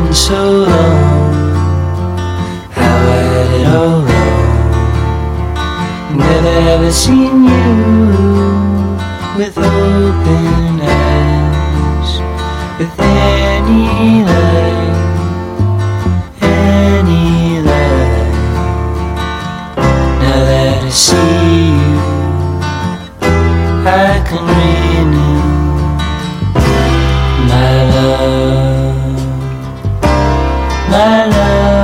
been so long? How had it all gone? Never ever seen you with open eyes, with any light, any light. Now that I see you, I can renew my love, my love.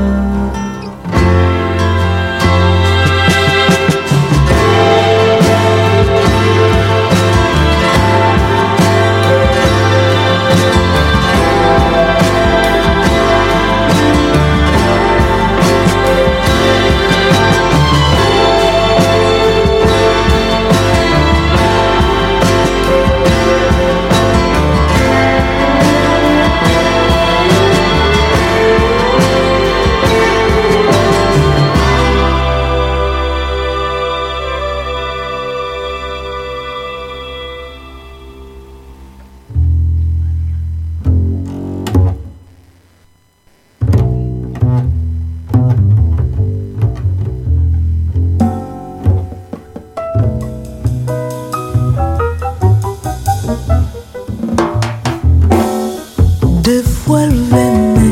Devuélveme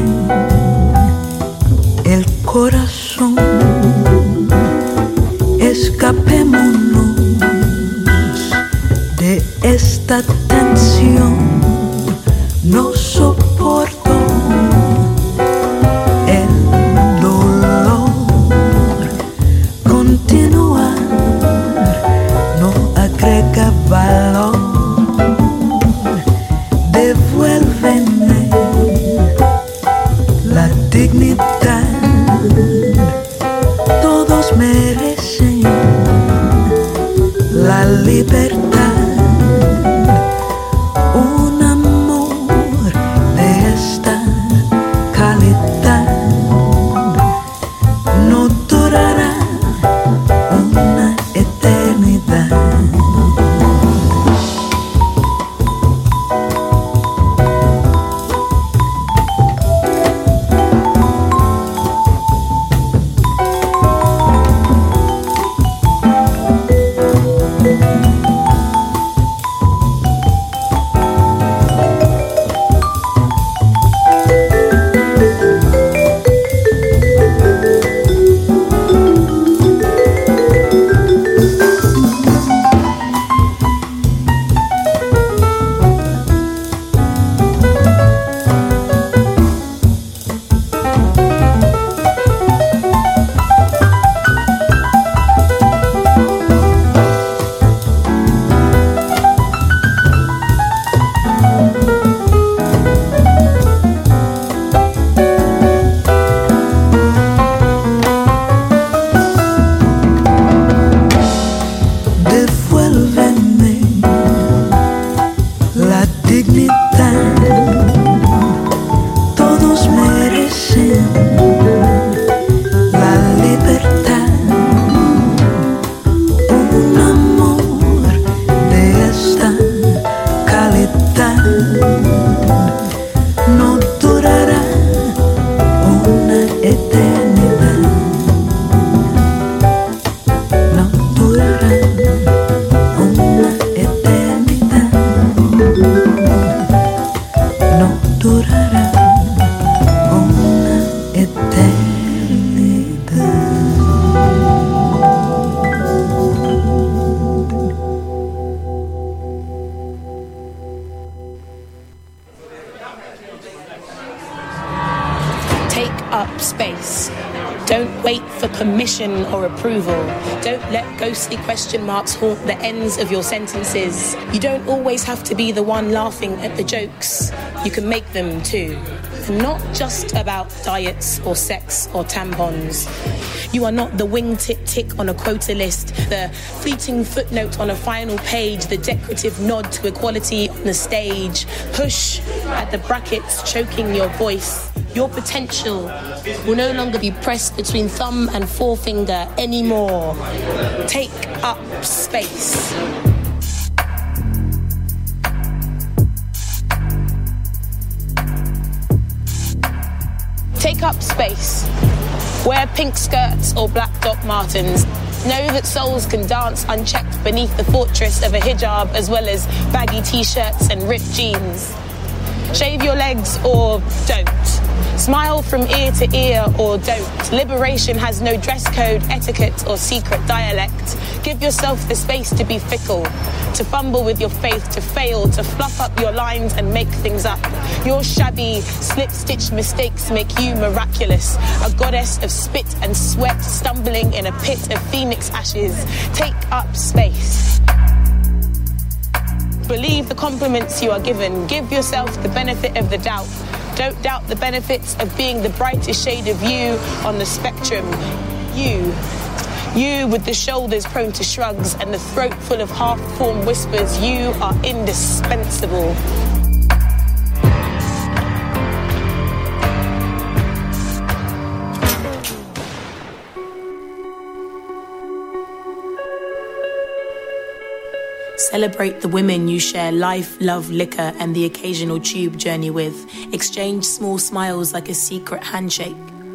el corazón, escapémonos de esta tensión. No soporto el dolor, continuar no agrega valor. Devuélveme la dignidad, todos merecen la libertad, un amor de esta calidad no durará una eternidad. Or approval. Don't let ghostly question marks haunt the ends of your sentences. You don't always have to be the one laughing at the jokes. You can make them too. And not just about diets or sex or tampons. You are not the wingtip tick on a quota list, the fleeting footnote on a final page, the decorative nod to equality on the stage. Push at the brackets choking your voice. Your potential will no longer be pressed between thumb and forefinger anymore. Take up space. Take up space. Wear pink skirts or black Doc Martens. Know that souls can dance unchecked beneath the fortress of a hijab, as well as baggy t-shirts and ripped jeans. Shave your legs or don't. Smile from ear to ear or don't. Liberation has no dress code, etiquette or secret dialect. Give yourself the space to be fickle, to fumble with your faith, to fail, to fluff up your lines and make things up. Your shabby, slip-stitched mistakes make you miraculous. A goddess of spit and sweat, stumbling in a pit of phoenix ashes. Take up space. Believe the compliments you are given. Give yourself the benefit of the doubt. Don't doubt the benefits of being the brightest shade of you on the spectrum. You with the shoulders prone to shrugs and the throat full of half-formed whispers. You are indispensable. Celebrate the women you share life, love, liquor, and the occasional tube journey with. Exchange small smiles like a secret handshake.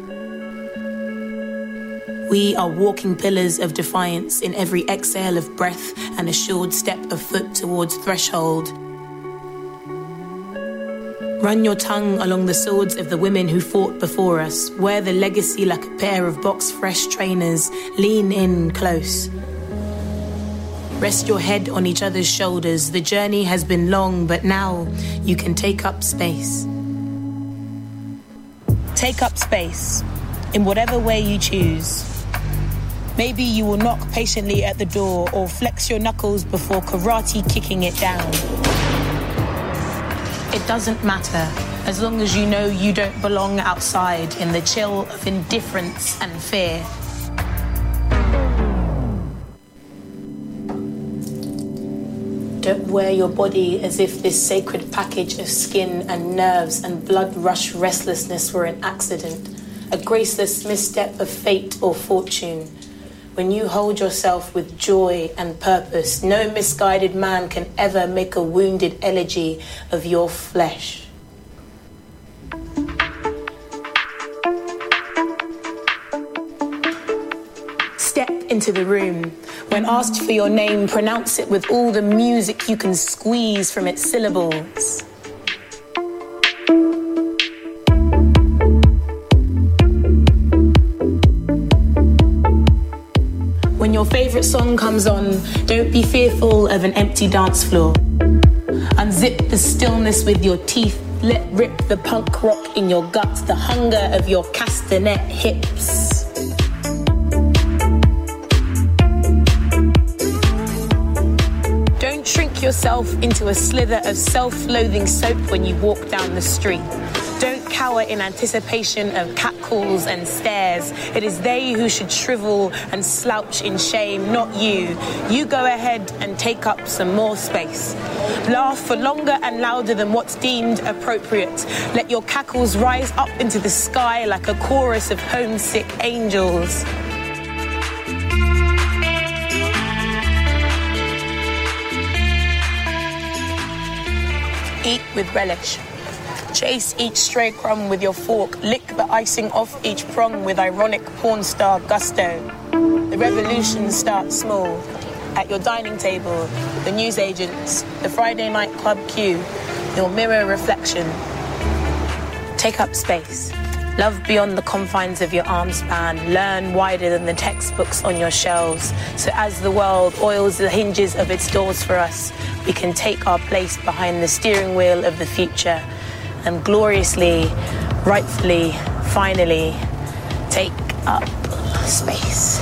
We are walking pillars of defiance in every exhale of breath and assured step of foot towards threshold. Run your tongue along the swords of the women who fought before us. Wear the legacy like a pair of box-fresh trainers. Lean in close. Rest your head on each other's shoulders. The journey has been long, but now you can take up space. Take up space in whatever way you choose. Maybe you will knock patiently at the door or flex your knuckles before karate kicking it down. It doesn't matter, as long as you know you don't belong outside in the chill of indifference and fear. Don't wear your body as if this sacred package of skin and nerves and blood rush restlessness were an accident, a graceless misstep of fate or fortune. When you hold yourself with joy and purpose, no misguided man can ever make a wounded elegy of your flesh. Step into the room. When asked for your name, pronounce it with all the music you can squeeze from its syllables. When your favorite song comes on, don't be fearful of an empty dance floor. Unzip the stillness with your teeth. Let rip the punk rock in your guts, the hunger of your castanet hips. Don't shrink yourself into a slither of self-loathing soap when you walk down the street. Don't cower in anticipation of catcalls and stares. It is they who should shrivel and slouch in shame, not you. You go ahead and take up some more space. Laugh for longer and louder than what's deemed appropriate. Let your cackles rise up into the sky like a chorus of homesick angels. Eat with relish. Chase each stray crumb with your fork. Lick the icing off each prong with ironic porn star gusto. The revolution starts small. At your dining table, the newsagents, the Friday night club queue, your mirror reflection. Take up space. Love beyond the confines of your arm span. Learn wider than the textbooks on your shelves. So as the world oils the hinges of its doors for us, we can take our place behind the steering wheel of the future and gloriously, rightfully, finally take up space.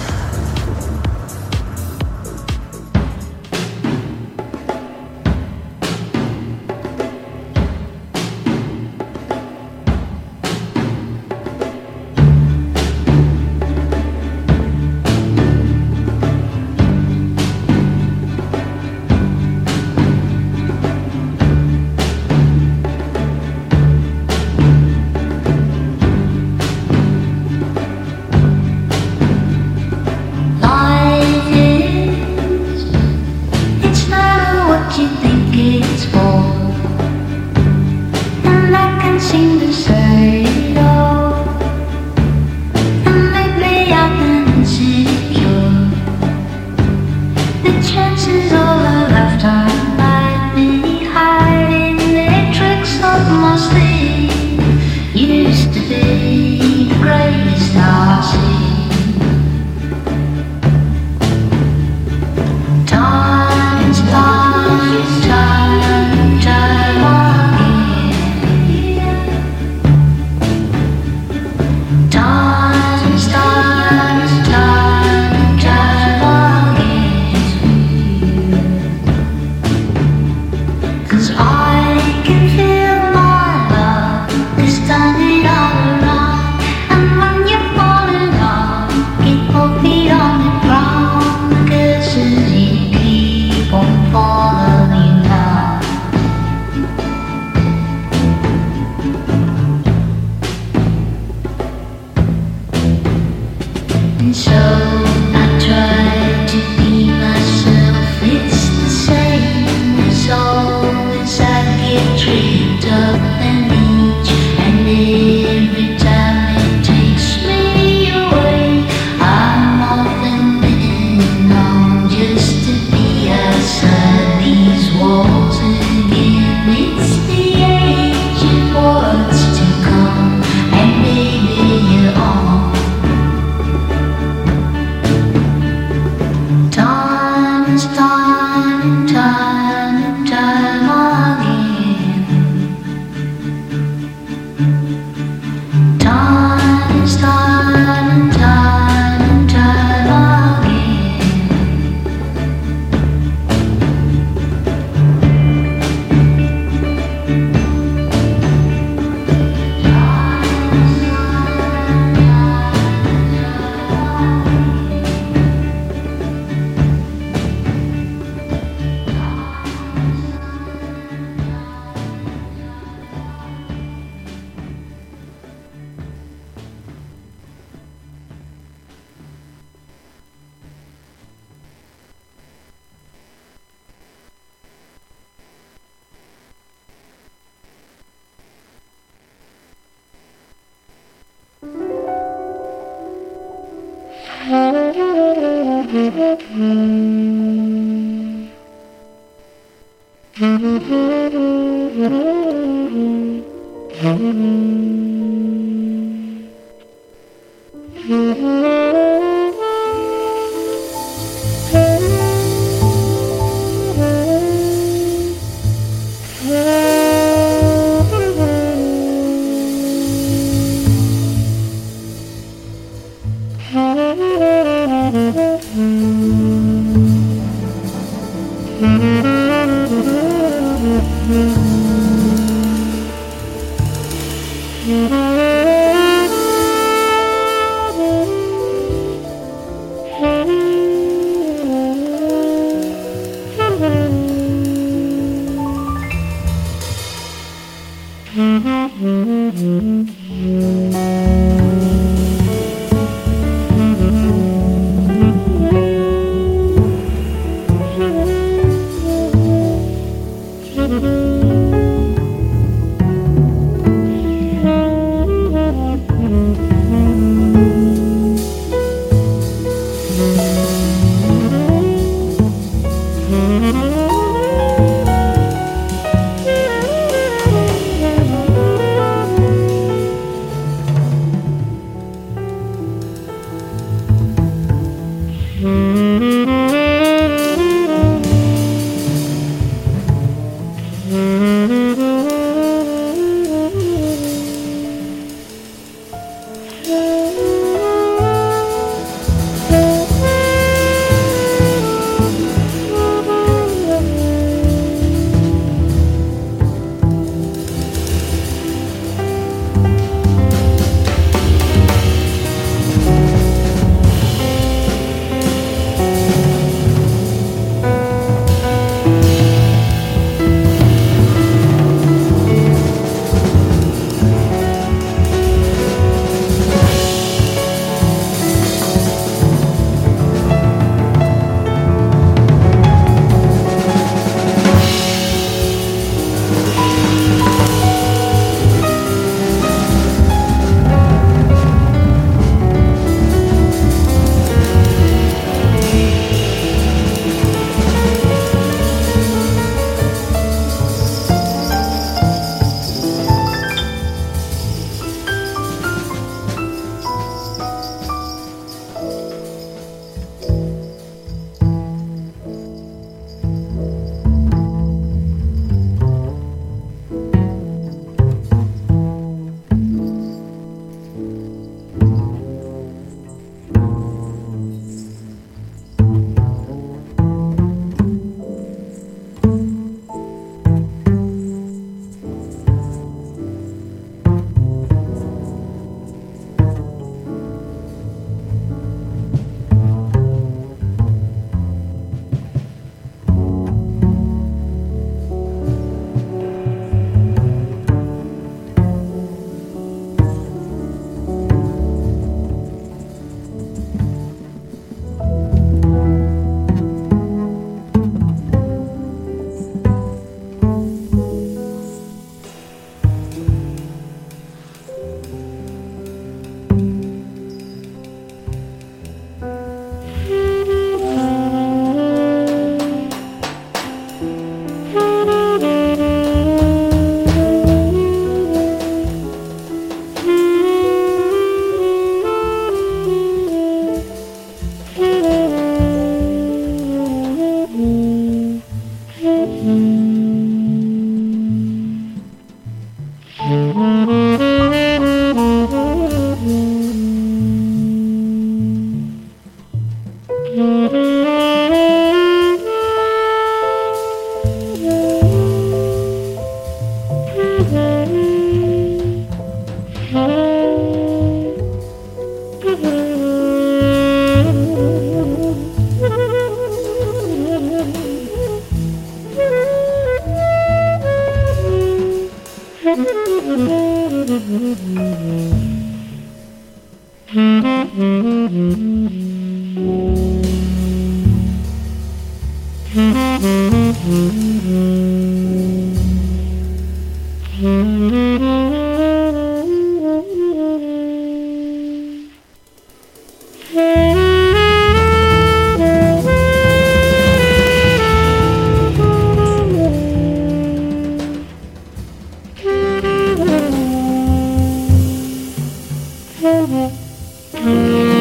Thank you.